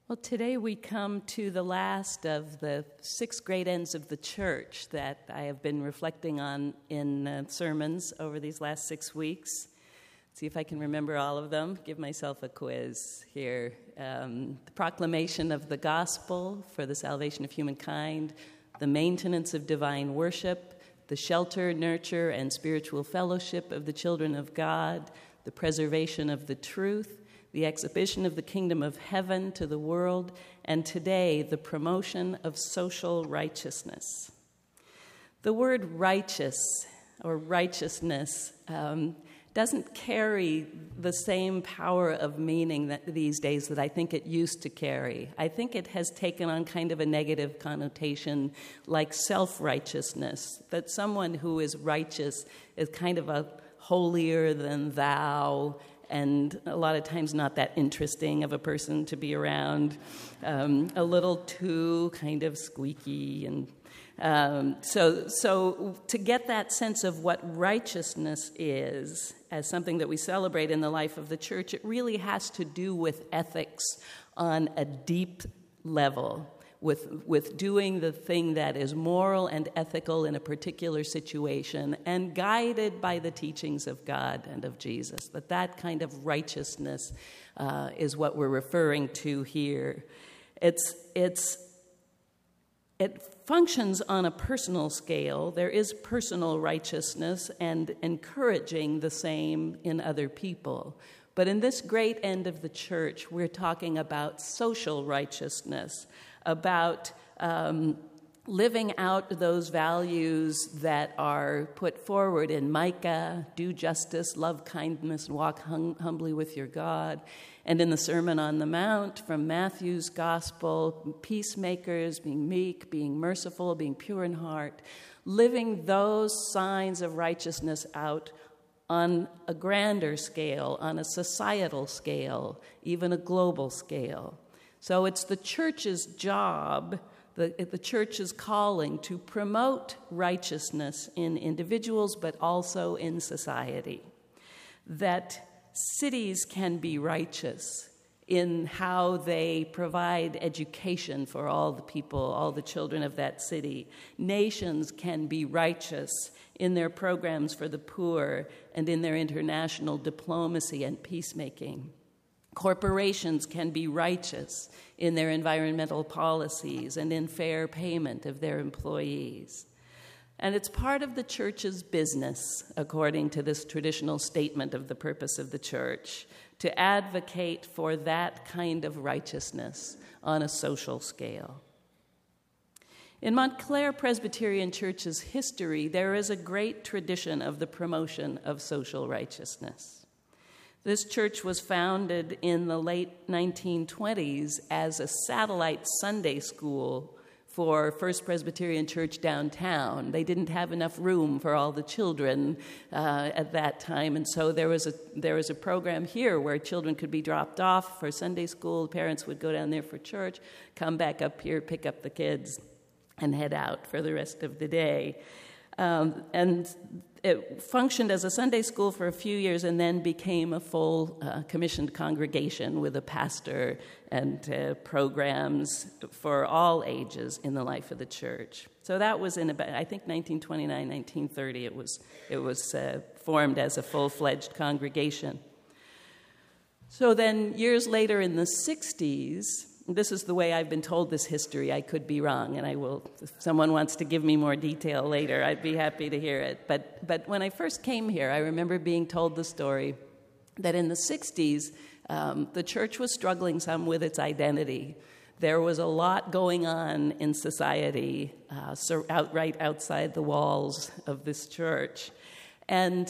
Well, today we come to the last of the 6 great ends of the church that I have been reflecting on in sermons over these last 6 weeks. See if I can remember all of them. Give myself a quiz here. The proclamation of the gospel for the salvation of humankind, the maintenance of divine worship, the shelter, nurture, and spiritual fellowship of the children of God, the preservation of the truth, the exhibition of the kingdom of heaven to the world, and today, the promotion of social righteousness. The word righteous or righteousness doesn't carry the same power of meaning these days that I think it used to carry. I think it has taken on kind of a negative connotation like self-righteousness, that someone who is righteous is kind of a holier than thou, and a lot of times not that interesting of a person to be around, a little too kind of squeaky. And so to get that sense of what righteousness is as something that we celebrate in the life of the church, it really has to do with ethics on a deep level, with doing the thing that is moral and ethical in a particular situation and guided by the teachings of God and of Jesus. That kind of righteousness is what we're referring to here. It functions on a personal scale. There is personal righteousness and encouraging the same in other people. But in this great end of the church, we're talking about social righteousness, about living out those values that are put forward in Micah: do justice, love kindness, and walk humbly with your God. And in the Sermon on the Mount from Matthew's Gospel, peacemakers, being meek, being merciful, being pure in heart, living those signs of righteousness out on a grander scale, on a societal scale, even a global scale. So it's the church's job, the church's calling to promote righteousness in individuals, but also in society. That cities can be righteous in how they provide education for all the people, all the children of that city. Nations can be righteous in their programs for the poor and in their international diplomacy and peacemaking. Corporations can be righteous in their environmental policies and in fair payment of their employees. And it's part of the church's business, according to this traditional statement of the purpose of the church, to advocate for that kind of righteousness on a social scale. In Montclair Presbyterian Church's history, there is a great tradition of the promotion of social righteousness. This church was founded in the late 1920s as a satellite Sunday school for First Presbyterian Church downtown. They didn't have enough room for all the children at that time, and so there was a program here where children could be dropped off for Sunday school. Parents would go down there for church, come back up here, pick up the kids, and head out for the rest of the day. And it functioned as a Sunday school for a few years and then became a full commissioned congregation with a pastor and programs for all ages in the life of the church. So that was in about, I think, 1929, 1930. It was formed as a full-fledged congregation. So then years later in the 60s, this is the way I've been told this history. I could be wrong, and I will. If someone wants to give me more detail later, I'd be happy to hear it. But when I first came here, I remember being told the story that in the 60s, the church was struggling some with its identity. There was a lot going on in society, right outside the walls of this church. And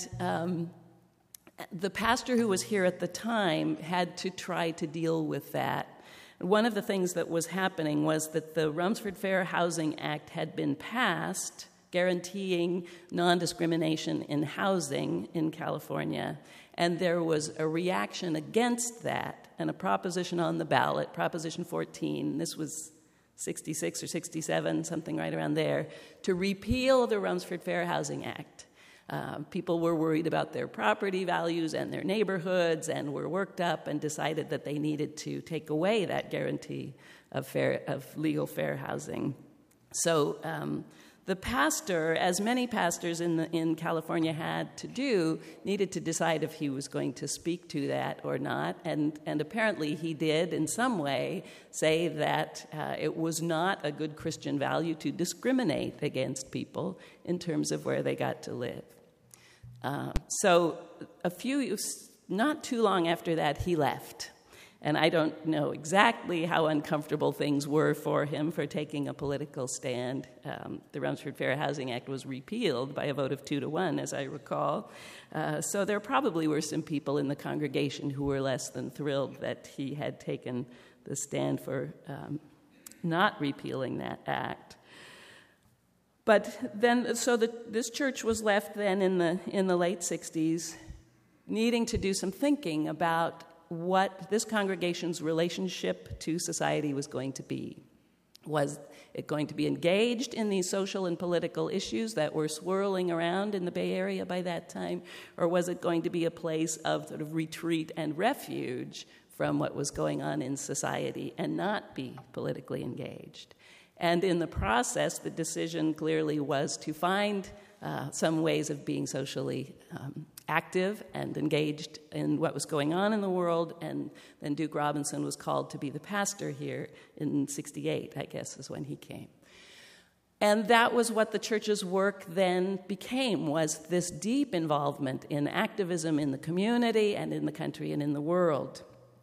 the pastor who was here at the time had to try to deal with that. One of the things that was happening was that the Rumsford Fair Housing Act had been passed, guaranteeing non-discrimination in housing in California, and there was a reaction against that, and a proposition on the ballot, Proposition 14, this was 66 or 67, something right around there, to repeal the Rumsford Fair Housing Act. People were worried about their property values and their neighborhoods and were worked up and decided that they needed to take away that guarantee of legal fair housing. So the pastor, as many pastors in California had to do, needed to decide if he was going to speak to that or not. And apparently he did, in some way, say that it was not a good Christian value to discriminate against people in terms of where they got to live. So not too long after that, he left. And I don't know exactly how uncomfortable things were for him for taking a political stand. The Rumsford Fair Housing Act was repealed by a vote of 2-1, as I recall. So there probably were some people in the congregation who were less than thrilled that he had taken the stand for not repealing that act. But then, this church was left then in the late 60s, needing to do some thinking about what this congregation's relationship to society was going to be. Was it going to be engaged in these social and political issues that were swirling around in the Bay Area by that time, or was it going to be a place of sort of retreat and refuge from what was going on in society and not be politically engaged? And in the process, the decision clearly was to find some ways of being socially active and engaged in what was going on in the world, and then Duke Robinson was called to be the pastor here in 1968, I guess, is when he came. And that was what the church's work then became, was this deep involvement in activism in the community and in the country and in the world.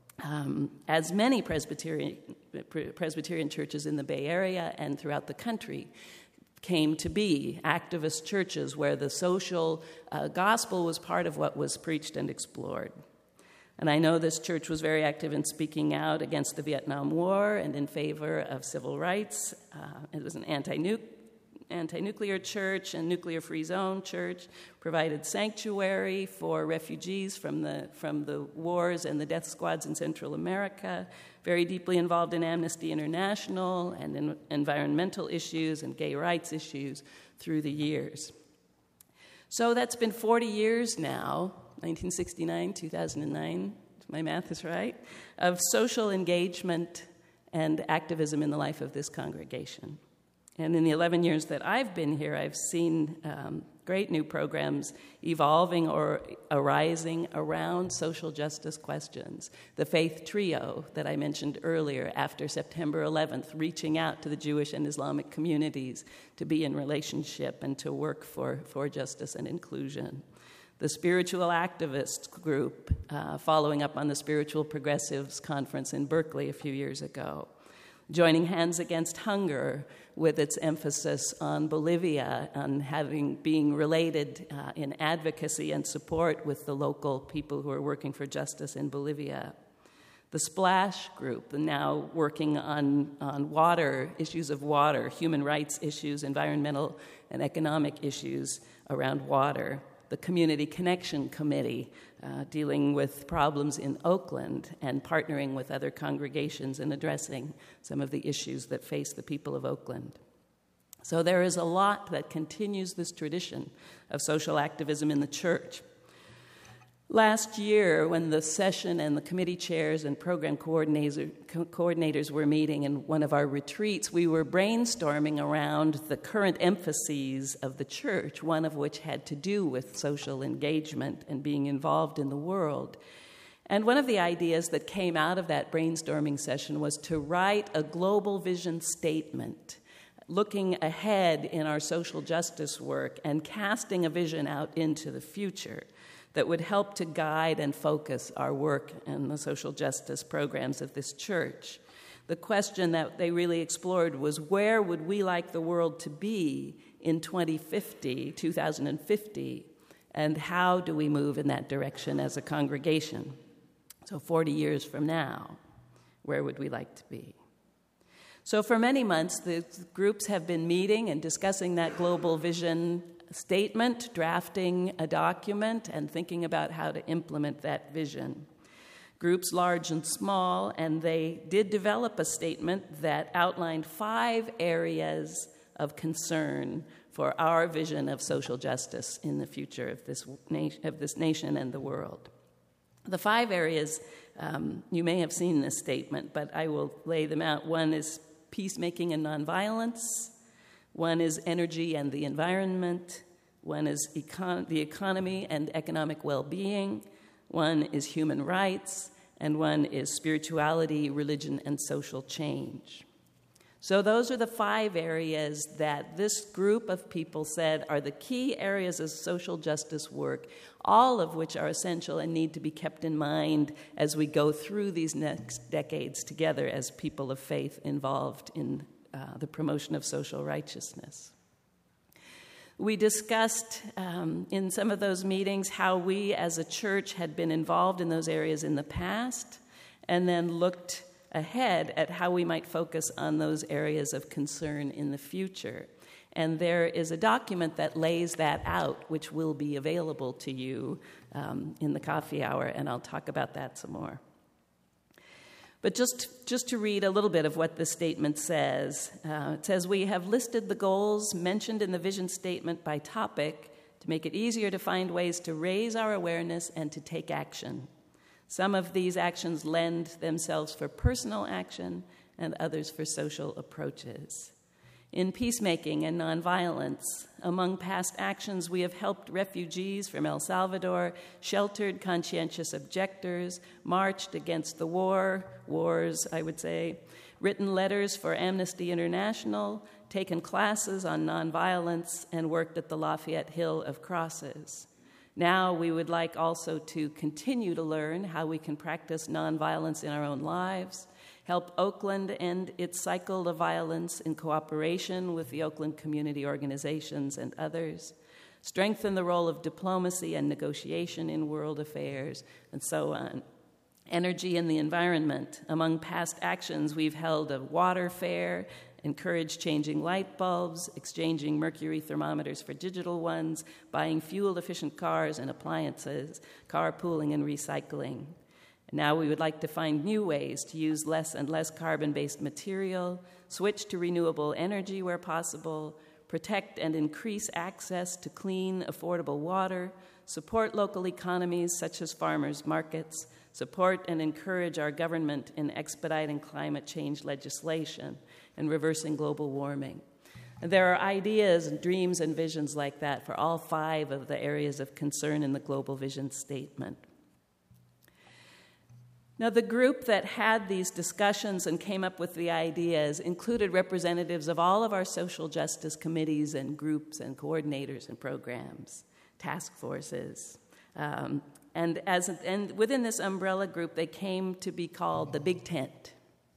As many Presbyterian churches in the Bay Area and throughout the country came to be, activist churches where the social gospel was part of what was preached and explored. And I know this church was very active in speaking out against the Vietnam War and in favor of civil rights. It was an anti-nuclear church and nuclear-free zone church, provided sanctuary for refugees from the wars and the death squads in Central America, very deeply involved in Amnesty International and in environmental issues and gay rights issues through the years. So that's been 40 years now, 1969, 2009, if my math is right, of social engagement and activism in the life of this congregation. And in the 11 years that I've been here, I've seen great new programs evolving or arising around social justice questions. The Faith Trio that I mentioned earlier, after September 11th, reaching out to the Jewish and Islamic communities to be in relationship and to work for justice and inclusion. The Spiritual Activists Group, following up on the Spiritual Progressives Conference in Berkeley a few years ago. Joining Hands Against Hunger, with its emphasis on Bolivia, on being related in advocacy and support with the local people who are working for justice in Bolivia. The Splash Group, now working on water, issues of water, human rights issues, environmental and economic issues around water. The Community Connection Committee, dealing with problems in Oakland and partnering with other congregations in addressing some of the issues that face the people of Oakland. So there is a lot that continues this tradition of social activism in the church. Last year, when the session and the committee chairs and program coordinators were meeting in one of our retreats, we were brainstorming around the current emphases of the church, one of which had to do with social engagement and being involved in the world. And one of the ideas that came out of that brainstorming session was to write a global vision statement, looking ahead in our social justice work and casting a vision out into the future that would help to guide and focus our work and the social justice programs of this church. The question that they really explored was, where would we like the world to be in 2050, and how do we move in that direction as a congregation? So 40 years from now, where would we like to be? So for many months, the groups have been meeting and discussing that global vision statement, drafting a document, and thinking about how to implement that vision. Groups large and small, and they did develop a statement that outlined 5 areas of concern for our vision of social justice in the future of this nation and the world. The 5 areas, you may have seen this statement, but I will lay them out. 1 is peacemaking and nonviolence. 1 is energy and the environment. 1 is the economy and economic well-being. 1 is human rights. And 1 is spirituality, religion, and social change. So those are the 5 areas that this group of people said are the key areas of social justice work, all of which are essential and need to be kept in mind as we go through these next decades together as people of faith involved in the promotion of social righteousness. We discussed in some of those meetings how we as a church had been involved in those areas in the past, and then looked ahead at how we might focus on those areas of concern in the future. And there is a document that lays that out, which will be available to you in the coffee hour, and I'll talk about that some more. But just to read a little bit of what the statement says. It says, we have listed the goals mentioned in the vision statement by topic to make it easier to find ways to raise our awareness and to take action. Some of these actions lend themselves for personal action and others for social approaches. In peacemaking and nonviolence, among past actions, we have helped refugees from El Salvador, sheltered conscientious objectors, marched against the wars, I would say, written letters for Amnesty International, taken classes on nonviolence, and worked at the Lafayette Hill of Crosses. Now we would like also to continue to learn how we can practice nonviolence in our own lives, help Oakland end its cycle of violence in cooperation with the Oakland community organizations and others, strengthen the role of diplomacy and negotiation in world affairs, and so on. Energy and the environment. Among past actions, we've held a water fair, encouraged changing light bulbs, exchanging mercury thermometers for digital ones, buying fuel-efficient cars and appliances, carpooling and recycling. And now we would like to find new ways to use less and less carbon-based material, switch to renewable energy where possible, protect and increase access to clean, affordable water, support local economies such as farmers' markets, support and encourage our government in expediting climate change legislation and reversing global warming. And there are ideas and dreams and visions like that for all 5 of the areas of concern in the Global Vision Statement. Now, the group that had these discussions and came up with the ideas included representatives of all of our social justice committees and groups and coordinators and programs, task forces. And within this umbrella group, they came to be called the Big Tent.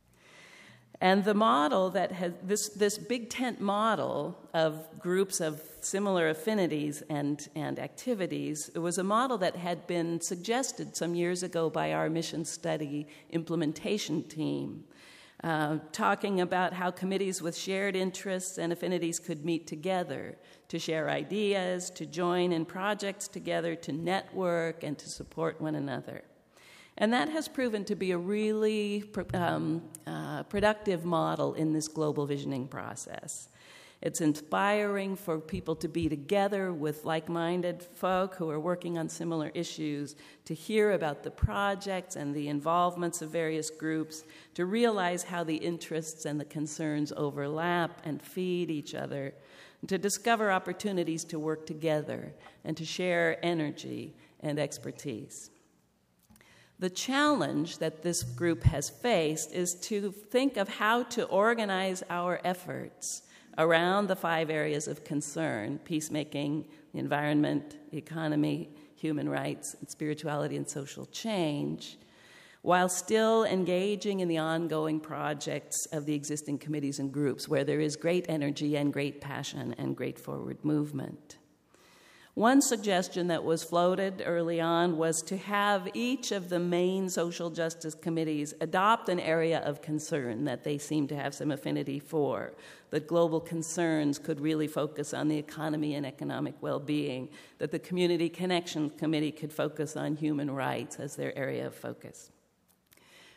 And the model that has this Big Tent model of groups of similar affinities and activities, it was a model that had been suggested some years ago by our mission study implementation team, talking about how committees with shared interests and affinities could meet together to share ideas, to join in projects together, to network, and to support one another. And that has proven to be a really productive model in this global visioning process. It's inspiring for people to be together with like-minded folk who are working on similar issues, to hear about the projects and the involvements of various groups, to realize how the interests and the concerns overlap and feed each other, and to discover opportunities to work together and to share energy and expertise. The challenge that this group has faced is to think of how to organize our efforts around the 5 areas of concern: peacemaking, the environment, the economy, human rights, and spirituality and social change, while still engaging in the ongoing projects of the existing committees and groups where there is great energy and great passion and great forward movement. One suggestion that was floated early on was to have each of the main social justice committees adopt an area of concern that they seem to have some affinity for, that global concerns could really focus on the economy and economic well-being, that the Community Connections Committee could focus on human rights as their area of focus.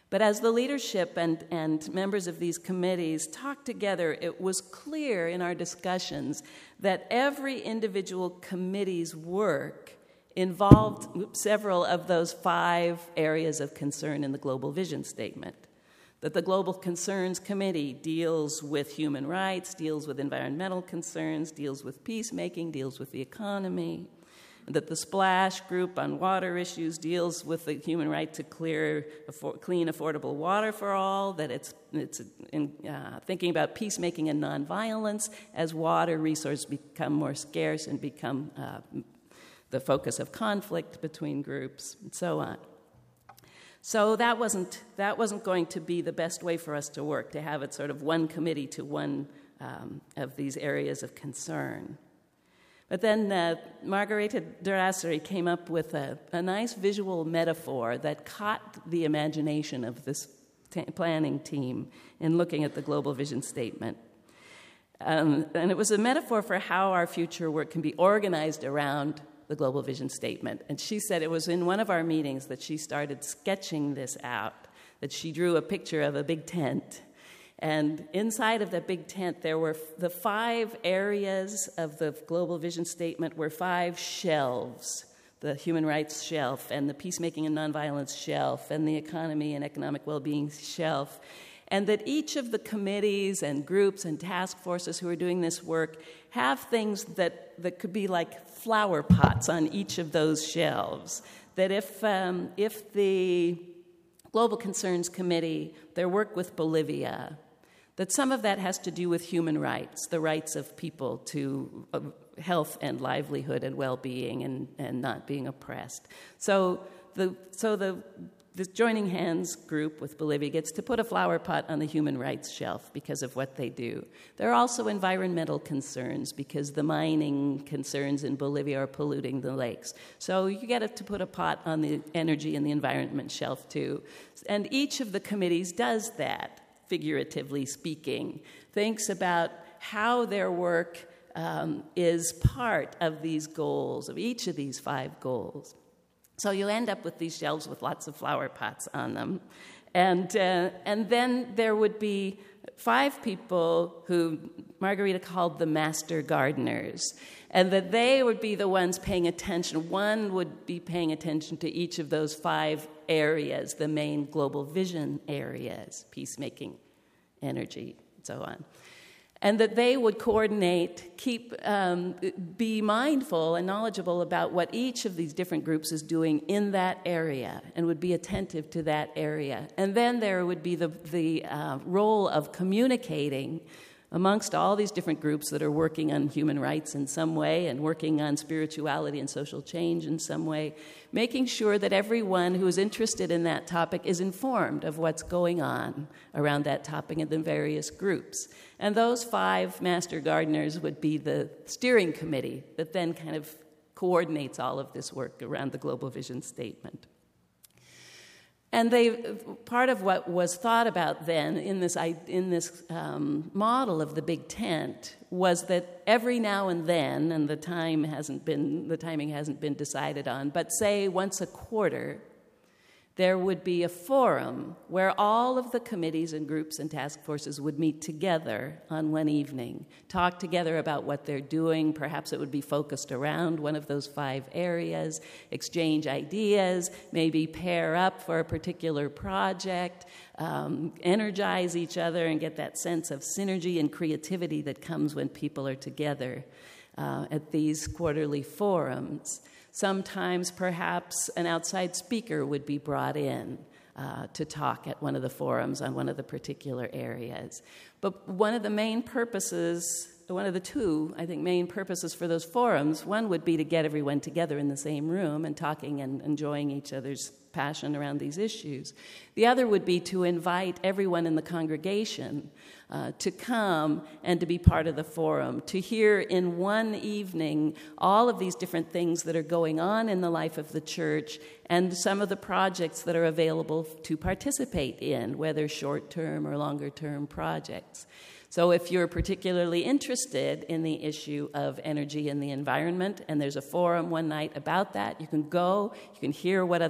But as the leadership and members of these committees talked together, it was clear in our discussions that every individual committee's work involved several of those 5 areas of concern in the Global Vision Statement. That the Global Concerns Committee deals with human rights, deals with environmental concerns, deals with peacemaking, deals with the economy. That the Splash Group on water issues deals with the human right to clean, affordable water for all, that it's thinking about peacemaking and nonviolence as water resources become more scarce and become the focus of conflict between groups, and so on. So that wasn't going to be the best way for us to work, to have it sort of one committee to one of these areas of concern. But then Margareta Durassari came up with a nice visual metaphor that caught the imagination of this planning team in looking at the Global Vision Statement. And it was a metaphor for how our future work can be organized around the Global Vision Statement. And she said it was in one of our meetings that she started sketching this out, that she drew a picture of a big tent. And inside of that big tent, there were the 5 areas of the Global Vision Statement were 5 shelves: the human rights shelf, and the peacemaking and nonviolence shelf, and the economy and economic well-being shelf. And that each of the committees and groups and task forces who are doing this work have things that could be like flower pots on each of those shelves. That if the Global Concerns Committee, their work with Bolivia, that some of that has to do with human rights, the rights of people to health and livelihood and well-being and not being oppressed. So the Joining Hands group with Bolivia gets to put a flower pot on the human rights shelf because of what they do. There are also environmental concerns because the mining concerns in Bolivia are polluting the lakes. So you get to put a pot on the energy and the environment shelf too. And each of the committees does that, figuratively speaking, thinks about how their work is part of these goals, of each of these 5 goals. So you end up with these shelves with lots of flower pots on them. And then there would be 5 people who Margareta called the master gardeners, and that they would be the ones paying attention. One would be paying attention to each of those 5 areas, the main global vision areas: peacemaking, energy, and so on. And that they would coordinate, be mindful and knowledgeable about what each of these different groups is doing in that area and would be attentive to that area. And then there would be the role of communicating amongst all these different groups that are working on human rights in some way and working on spirituality and social change in some way, making sure that everyone who is interested in that topic is informed of what's going on around that topic in the various groups. And those 5 master gardeners would be the steering committee that then kind of coordinates all of this work around the Global Vision Statement. And part of what was thought about then in this model of the big tent was that every now and then, and the timing hasn't been decided on, but say once a quarter, there would be a forum where all of the committees and groups and task forces would meet together on one evening, talk together about what they're doing. Perhaps it would be focused around one of those 5 areas, exchange ideas, maybe pair up for a particular project, energize each other and get that sense of synergy and creativity that comes when people are together at these quarterly forums. Sometimes, perhaps, an outside speaker would be brought in to talk at one of the forums on one of the particular areas. But one of the main purposes, one of the 2, I think, main purposes for those forums, one would be to get everyone together in the same room and talking and enjoying each other's passion around these issues. The other would be to invite everyone in the congregation to come and to be part of the forum, to hear in one evening all of these different things that are going on in the life of the church and some of the projects that are available to participate in, whether short-term or longer-term projects. So if you're particularly interested in the issue of energy and the environment, and there's a forum one night about that, you can go, you can hear what other people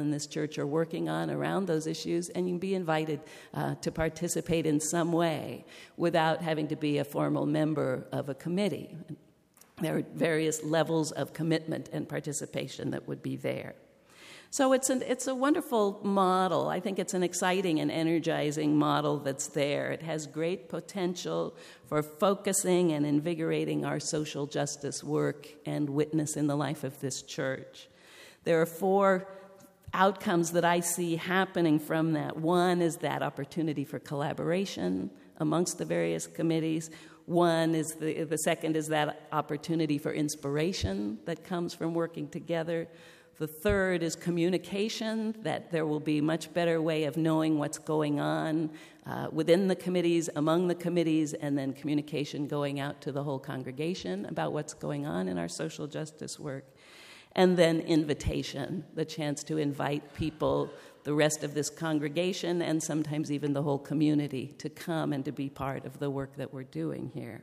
in this church are working on around those issues, and you can be invited to participate in some way without having to be a formal member of a committee. There are various levels of commitment and participation that would be there. So it's a wonderful model. I think it's an exciting and energizing model that's there. It has great potential for focusing and invigorating our social justice work and witness in the life of this church. There are 4 outcomes that I see happening from that. One is that opportunity for collaboration amongst the various committees. The second is that opportunity for inspiration that comes from working together. The third is communication, that there will be much better way of knowing what's going on within the committees, among the committees, and then communication going out to the whole congregation about what's going on in our social justice work. And then invitation, the chance to invite people, the rest of this congregation, and sometimes even the whole community to come and to be part of the work that we're doing here.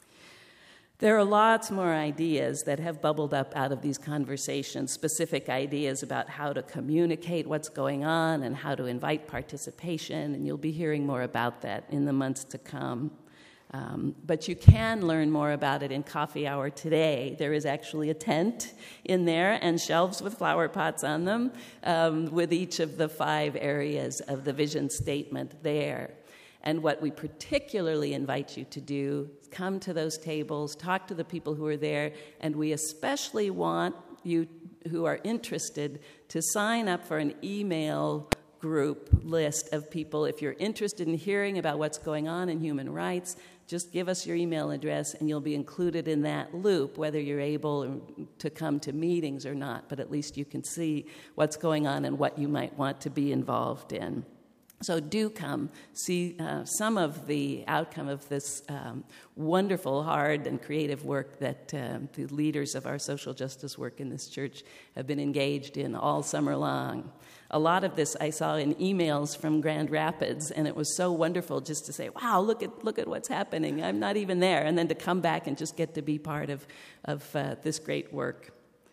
There are lots more ideas that have bubbled up out of these conversations, specific ideas about how to communicate what's going on and how to invite participation, and you'll be hearing more about that in the months to come. But you can learn more about it in Coffee Hour today. There is actually a tent in there and shelves with flower pots on them with each of the 5 areas of the vision statement there. And what we particularly invite you to do is come to those tables, talk to the people who are there, and we especially want you who are interested to sign up for an email group list of people. If you're interested in hearing about what's going on in human rights, just give us your email address and you'll be included in that loop, whether you're able to come to meetings or not, but at least you can see what's going on and what you might want to be involved in. So do come see some of the outcome of this wonderful, hard, and creative work that the leaders of our social justice work in this church have been engaged in all summer long. A lot of this I saw in emails from Grand Rapids, and it was so wonderful just to say, wow, look at what's happening. I'm not even there. And then to come back and just get to be part of this great work.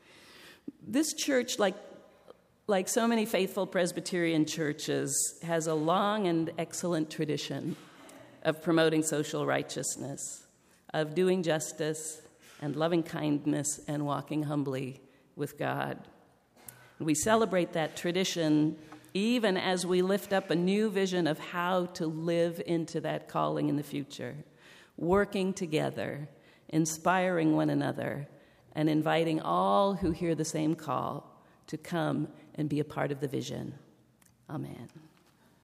This church, like so many faithful Presbyterian churches, has a long and excellent tradition of promoting social righteousness, of doing justice and loving kindness and walking humbly with God. We celebrate that tradition even as we lift up a new vision of how to live into that calling in the future, working together, inspiring one another, and inviting all who hear the same call to come and be a part of the vision. Amen.